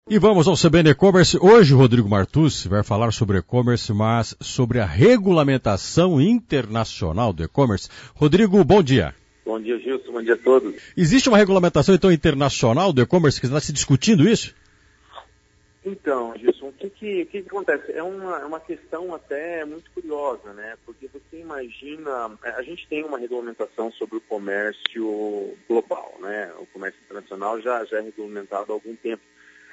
E vamos ao CBN E-Commerce. Hoje, Rodrigo Martucci vai falar sobre e-commerce, mas sobre a regulamentação internacional do e-commerce. Rodrigo, bom dia. Bom dia, Gilson. Bom dia a todos. Existe uma regulamentação, então, internacional do e-commerce que está se discutindo isso? Então, Gilson, o que acontece? É uma questão até muito curiosa, né? Porque você imagina, a gente tem uma regulamentação sobre o comércio global, né? O comércio internacional já é regulamentado há algum tempo.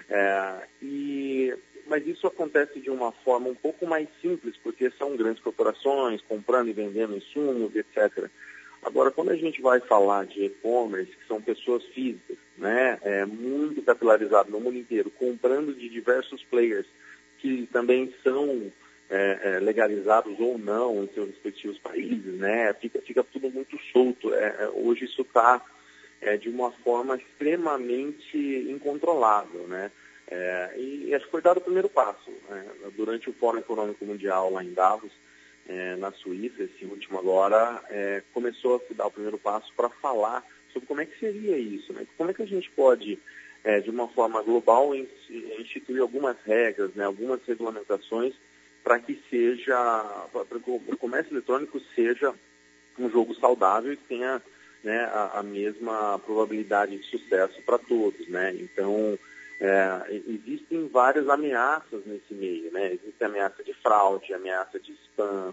Mas isso acontece de uma forma um pouco mais simples, porque são grandes corporações comprando e vendendo insumos, etc. Agora, quando a gente vai falar de e-commerce, que são pessoas físicas, né, muito capilarizado no mundo inteiro, comprando de diversos players que também são legalizados ou não em seus respectivos países, né, fica tudo muito solto. Hoje isso está de uma forma extremamente incontrolável, né? E acho que foi dado o primeiro passo, né? Durante o Fórum Econômico Mundial lá em Davos, na Suíça, esse último agora, começou a se dar o primeiro passo para falar sobre como é que seria isso, né? Como é que a gente pode, de uma forma global, instituir algumas regras, né? Algumas regulamentações para que o comércio eletrônico seja um jogo saudável e que tenha, né, a mesma probabilidade de sucesso para todos, né? Então, existem várias ameaças nesse meio, né? Existe a ameaça de fraude, ameaça de spam,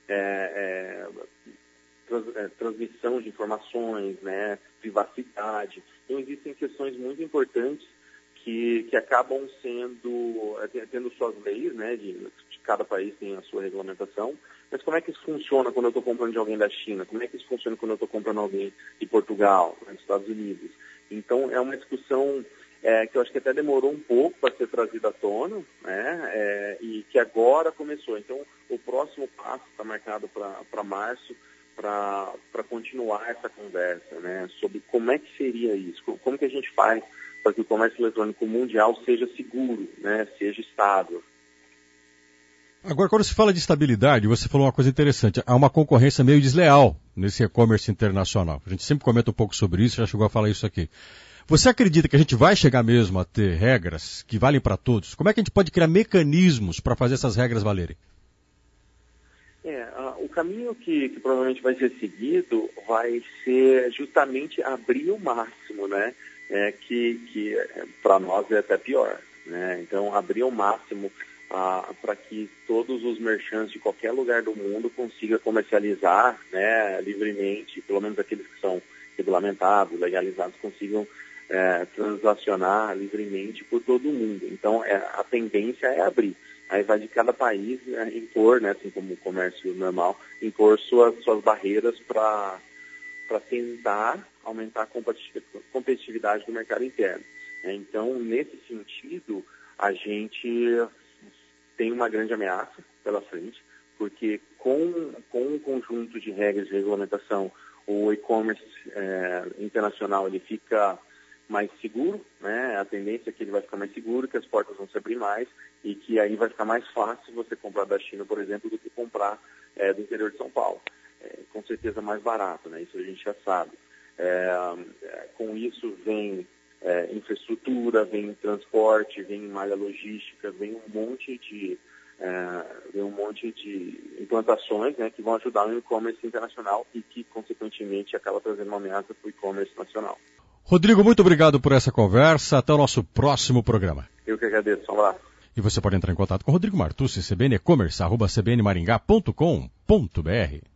transmissão de informações, né? Privacidade. Então, existem questões muito importantes que acabam tendo suas leis, né? De cada país tem a sua regulamentação. Mas como é que isso funciona quando eu estou comprando de alguém da China? Como é que isso funciona quando eu estou comprando alguém de Portugal, né, dos Estados Unidos? Então, é uma discussão que eu acho que até demorou um pouco para ser trazida à tona, né, e que agora começou. Então, o próximo passo está marcado para março, para continuar essa conversa, né, sobre como é que seria isso, como que a gente faz para que o comércio eletrônico mundial seja seguro, né, seja estável. Agora, quando se fala de estabilidade, você falou uma coisa interessante. Há uma concorrência meio desleal nesse e-commerce internacional. A gente sempre comenta um pouco sobre isso, já chegou a falar isso aqui. Você acredita que a gente vai chegar mesmo a ter regras que valem para todos? Como é que a gente pode criar mecanismos para fazer essas regras valerem? O caminho que provavelmente vai ser seguido vai ser justamente abrir o máximo, né? Que para nós é até pior, né? Então, abrir ao máximo para que todos os merchants de qualquer lugar do mundo consigam comercializar, né, livremente, pelo menos aqueles que são regulamentados, legalizados, consigam transacionar livremente por todo o mundo. Então, a tendência é abrir. Aí vai de cada país impor, né, assim como o comércio normal, impor suas barreiras para tentar aumentar a competitividade do mercado interno. Então, nesse sentido, a gente tem uma grande ameaça pela frente, porque com um conjunto de regras de regulamentação, o e-commerce internacional ele fica mais seguro, né? A tendência é que ele vai ficar mais seguro, que as portas vão se abrir mais e que aí vai ficar mais fácil você comprar da China, por exemplo, do que comprar do interior de São Paulo. Com certeza mais barato, né? Isso a gente já sabe. Com isso vem infraestrutura, vem transporte, vem malha logística, vem um monte de implantações, né, que vão ajudar no e-commerce internacional e que, consequentemente, acaba trazendo uma ameaça para o e-commerce nacional. Rodrigo, muito obrigado por essa conversa. Até o nosso próximo programa. Eu que agradeço. Um abraço. E você pode entrar em contato com o Rodrigo Martucci, cbn-ecommerce@cbnmaringá.com.br.